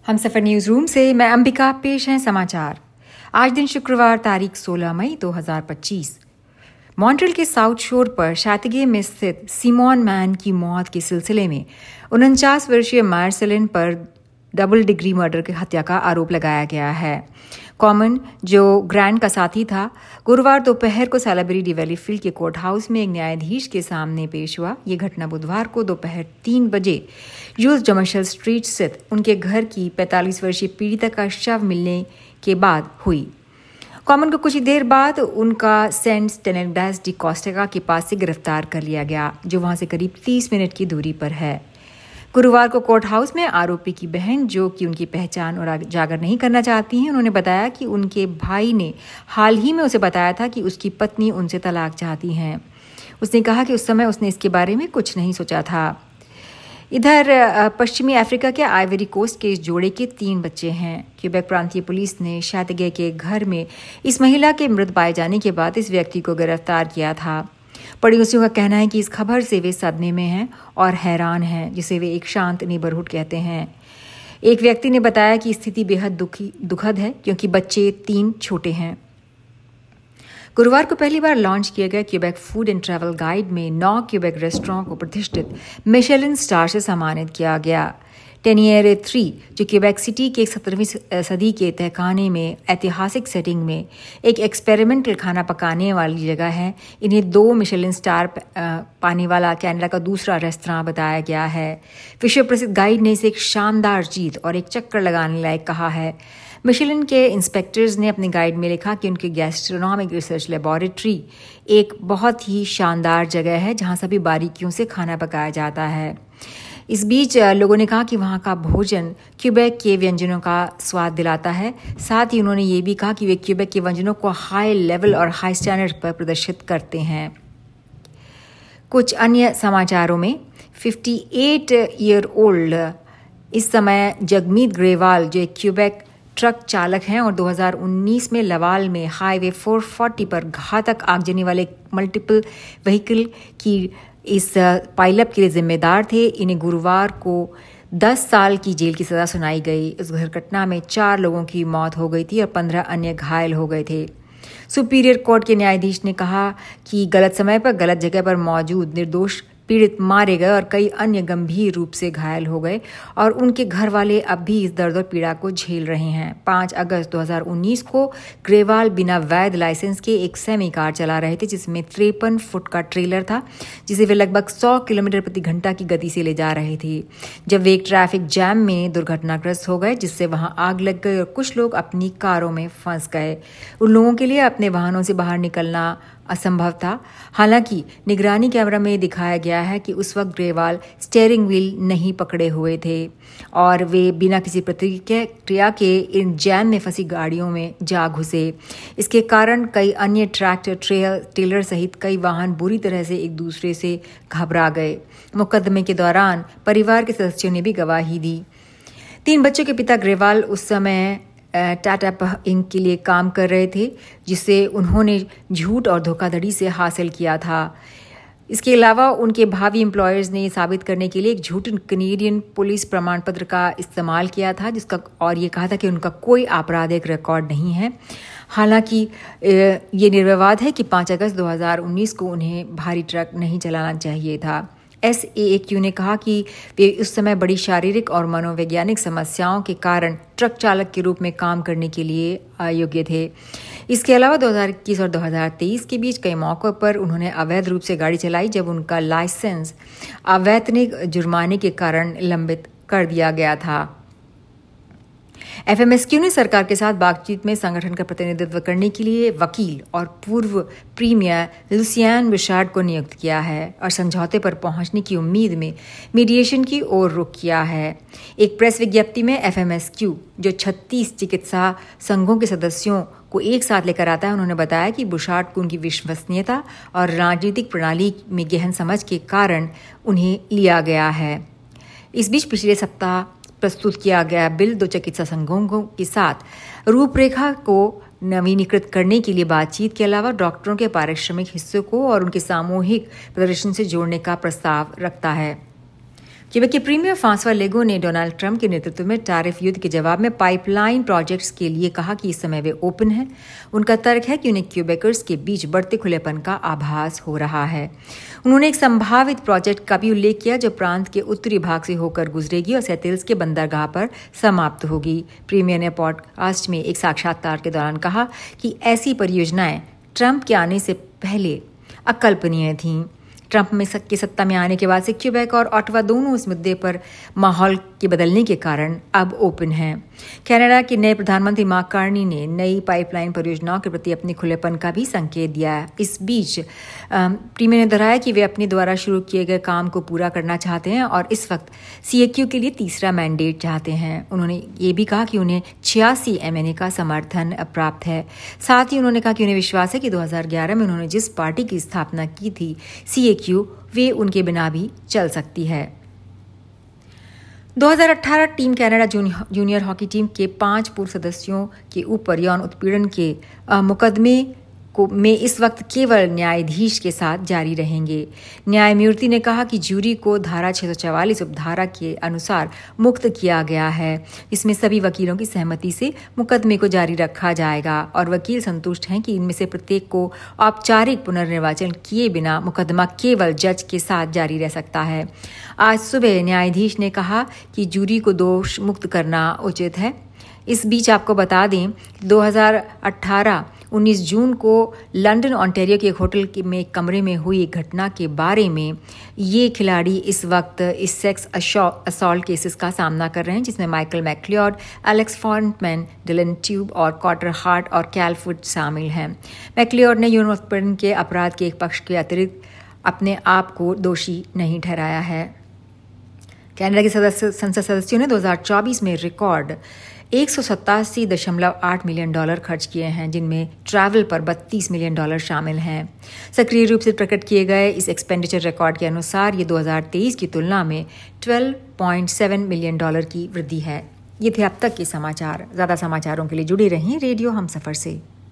Humsafar news room से मैं अंबिका। पेश हैं समाचार। आज दिन शुक्रवार तारीख 16 मई 2025। मॉन्ट्रियल के साउथ शोर पर शैतिगे में स्थित सिमोन मैन की मौत के सिलसिले में 49 वर्षीय मार्सेलिन पर डबल डिग्री मर्डर की हत्या का आरोप लगाया गया है। कॉमन, जो ग्रैंड का साथी था, गुरुवार दोपहर को सैलबरी डी वैलीफील्ड के कोर्ट हाउस में एक न्यायाधीश के सामने पेश हुआ। ये घटना बुधवार को दोपहर 3 बजे यूल्स जमशल स्ट्रीट स्थित उनके घर की 45 वर्षीय पीड़िता का शव मिलने के बाद हुई। कॉमन को कुछ ही देर बाद उनका सेंट स्टेनेडास डी कोस्टेगा के पास से गिरफ्तार कर लिया गया, जो वहां से करीब 30 मिनट की दूरी पर है। गुरुवार को कोर्ट हाउस में आरोपी की बहन, जो कि उनकी पहचान और उजागर नहीं करना चाहती हैं, उन्होंने बताया कि उनके भाई ने हाल ही में उसे बताया था कि उसकी पत्नी उनसे तलाक चाहती हैं। उसने कहा कि उस समय उसने इसके बारे में कुछ नहीं सोचा था। इधर पश्चिमी अफ्रीका के आइवरी कोस्ट के इस जोड़े के 3 बच्चे हैं। क्यूबेक प्रांतीय पुलिस ने शैतिगे के घर में इस महिला के मृत पाए जाने के बाद इस व्यक्ति को गिरफ्तार किया था। पड़ोसियों का कहना है कि इस खबर से वे सदमे में हैं और हैरान हैं, जिसे वे एक शांत नेबरहुड कहते हैं। एक व्यक्ति ने बताया कि स्थिति बेहद दुखद है, क्योंकि बच्चे 3 छोटे हैं। गुरुवार को पहली बार लॉन्च किए गए Quebec food and travel guide में 9 क्यूबेक रेस्टोरेंट को प्रतिष्ठित मिशेलिन स्टार से सम्मानित किया गया। टेनिएरे 3, जो क्यूबेक सिटी के 17वीं सदी के तहखाने में ऐतिहासिक सेटिंग में एक एक्सपेरिमेंटल खाना पकाने वाली जगह है, इन्हें 2 मिशेलिन स्टार पाने वाला कनाडा का दूसरा रेस्तरां बताया गया है। विश्व प्रसिद्ध गाइड ने इसे एक शानदार जीत और एक चक्कर लगाने लायक कहा है। मिशेलिन के इंस्पेक्टर्स ने अपने गाइड में लिखा कि उनकी गैस्ट्रोनॉमिक रिसर्च लेबोरेटरी एक बहुत ही शानदार जगह है, जहां सभी बारीकियों से खाना पकाया जाता है। इस बीच लोगों ने कहा कि वहाँ का भोजन क्यूबेक के व्यंजनों का स्वाद दिलाता है। साथ ही उन्होंने ये भी कहा कि वे क्यूबेक के व्यंजनों को हाई लेवल और हाई स्टैंडर्ड पर प्रदर्शित करते हैं। कुछ अन्य समाचारों में 58 ईयर ओल्ड इस समय जगमीत ग्रेवाल, जो एक क्यूबेक ट्रक चालक हैं और 2019 में लवाल में हाईवे 440 पर घातक आगजनी वाले मल्टीपल व्हीकल की इस पाइलअप के लिए जिम्मेदार थे, इन्हें गुरुवार को 10 साल की जेल की सजा सुनाई गई। इस दुर्घटना में 4 लोगों की मौत हो गई थी और 15 अन्य घायल हो गए थे। सुपीरियर कोर्ट के न्यायाधीश ने कहा कि गलत समय पर गलत जगह पर मौजूद निर्दोष पीड़ित मारे गए और कई अन्य गंभीर रूप से घायल हो गए और उनके घर वाले अब भी इस दर्द और पीड़ा को झेल रहे हैं। 5 अगस्त 2019 को ग्रेवाल बिना वैध लाइसेंस के एक सेमी कार चला रहे थे, जिसमें 53 फुट का ट्रेलर था, जिसे वे लगभग 100 किलोमीटर प्रति घंटा की गति से ले जा रहे थे, जब वे एक ट्रैफिक जैम में दुर्घटनाग्रस्त हो गए, जिससे वहां आग लग गई और कुछ लोग अपनी कारों में फंस गए। उन लोगों के लिए अपने वाहनों से बाहर निकलना असंभव था। हालांकि निगरानी कैमरा में दिखाया गया है कि उस वक्त ग्रेवाल स्टीयरिंग व्हील नहीं पकड़े हुए थे और वे बिना किसी प्रतिक्रिया के इन जैम में फंसी गाड़ियों में जा घुसे। इसके कारण कई अन्य ट्रैक्टर, ट्रेलर सहित कई वाहन बुरी तरह से एक दूसरे से घबरा गए। मुकदमे के दौरान परिवार के सदस्यों ने भी गवाही दी। 3 बच्चों के पिता ग्रेवाल उस समय टाटा इंक के लिए काम कर रहे थे, जिसे उन्होंने झूठ और धोखाधड़ी से हासिल किया था। इसके अलावा उनके भावी एम्प्लॉयर्स ने साबित करने के लिए एक झूठ कनेडियन पुलिस प्रमाण पत्र का इस्तेमाल किया था, जिसका और ये कहा था कि उनका कोई आपराधिक रिकॉर्ड नहीं है। हालांकि ये निर्विवाद है कि 5 अगस्त 2019 को उन्हें भारी ट्रक नहीं चलाना चाहिए था। SAAQ ने कहा कि वे उस समय बड़ी शारीरिक और मनोवैज्ञानिक समस्याओं के कारण ट्रक चालक के रूप में काम करने के लिए अयोग्य थे। इसके अलावा 2021 और 2023 के बीच कई मौक़ों पर उन्होंने अवैध रूप से गाड़ी चलाई, जब उनका लाइसेंस अवैतनिक जुर्माने के कारण लंबित कर दिया गया था। FMSQ ने सरकार के साथ बातचीत में संगठन का प्रतिनिधित्व करने के लिए वकील और पूर्व प्रीमियर लुसियान बुशार्ड को नियुक्त किया है और समझौते पर पहुंचने की उम्मीद में मीडिएशन की ओर रुख किया है। एक प्रेस विज्ञप्ति में FMSQ, जो 36 चिकित्सा संघों के सदस्यों को एक साथ लेकर आता है, उन्होंने बताया कि बुशार्ड को उनकी विश्वसनीयता और राजनीतिक प्रणाली में गहन समझ के कारण उन्हें लिया गया है। इस बीच पिछले सप्ताह प्रस्तुत किया गया बिल 2 चिकित्सा संघों के साथ रूपरेखा को नवीनीकृत करने के लिए बातचीत के अलावा डॉक्टरों के पारिश्रमिक हिस्सों को और उनके सामूहिक प्रदर्शन से जोड़ने का प्रस्ताव रखता है। क्यूबेक के प्रीमियर फ्रांसवा लेगो ने डोनाल्ड ट्रंप के नेतृत्व में टैरिफ युद्ध के जवाब में पाइपलाइन प्रोजेक्ट्स के लिए कहा कि इस समय वे ओपन हैं। उनका तर्क है कि उन्हें क्यूबेकर्स के बीच बढ़ते खुलेपन का आभास हो रहा है। उन्होंने एक संभावित प्रोजेक्ट का भी उल्लेख किया जो प्रांत के उत्तरी भाग से होकर गुजरेगी और सेटिल्स के बंदरगाह पर समाप्त होगी। प्रीमियर ने पॉडकास्ट में एक साक्षात्कार के दौरान कहा कि ऐसी परियोजनाएं ट्रंप के आने से पहले अकल्पनीय थीं। ट्रंप के सत्ता में आने के बाद से क्यूबेक और ऑटवा दोनों इस मुद्दे पर माहौल के बदलने के कारण अब ओपन हैं। कनाडा के नए प्रधानमंत्री मार्क कार्नी ने नई पाइपलाइन परियोजनाओं के प्रति अपने खुलेपन का भी संकेत दिया है। इस बीच प्रीमियर ने दोहराया कि वे अपने द्वारा शुरू किए गए काम को पूरा करना चाहते हैं और इस वक्त CAQ के लिए तीसरा मैंडेट चाहते हैं। उन्होंने ये भी कहा कि उन्हें 86 MNA का समर्थन प्राप्त है। साथ ही उन्होंने कहा कि उन्हें विश्वास है कि 2011 में उन्होंने जिस पार्टी की स्थापना की थी CAQ, वे उनके बिना भी चल सकती है। 2018 team Canada junior hockey team के 5 पूर्व सदस्यों के ऊपर यौन उत्पीड़न के मुकदमे में इस वक्त केवल न्यायाधीश के साथ जारी रहेंगे। न्यायमूर्ति ने कहा कि जूरी को धारा 644 उपधारा के अनुसार मुक्त किया गया है, जिसमें सभी वकीलों की सहमति से मुकदमे को जारी रखा जाएगा और वकील संतुष्ट हैं कि इनमें से प्रत्येक को औपचारिक पुनर्निर्वाचन किए बिना मुकदमा केवल जज के साथ जारी रह सकता है। आज सुबह न्यायाधीश ने कहा कि जूरी को दोष मुक्त करना उचित है। इस बीच आपको बता दें 19 जून को लंदन ओंटारियो के एक होटल में कमरे में हुई घटना के बारे में ये खिलाड़ी इस वक्त इस सेक्स असॉल्ट केसेस का सामना कर रहे हैं, जिसमें Michael McLeod, Alex Formenton, Dillon Dube और कॉटर हार्ट और कैलफुट शामिल हैं। मैक्लियोड ने यौन उत्पीड़न के अपराध के एक पक्ष के अतिरिक्त अपने आप को दोषी नहीं ठहराया है। कनाडा के संसद सदस्यों ने 2024 में रिकॉर्ड $187.8 मिलियन खर्च किए हैं, जिनमें ट्रैवल पर $32 मिलियन शामिल हैं। सक्रिय रूप से प्रकट किए गए इस एक्सपेंडिचर रिकॉर्ड के अनुसार ये 2023 की तुलना में $12.7 मिलियन की वृद्धि है। ये थे अब तक के समाचार। ज़्यादा समाचारों के लिए जुड़े रहें रेडियो हमसफर से।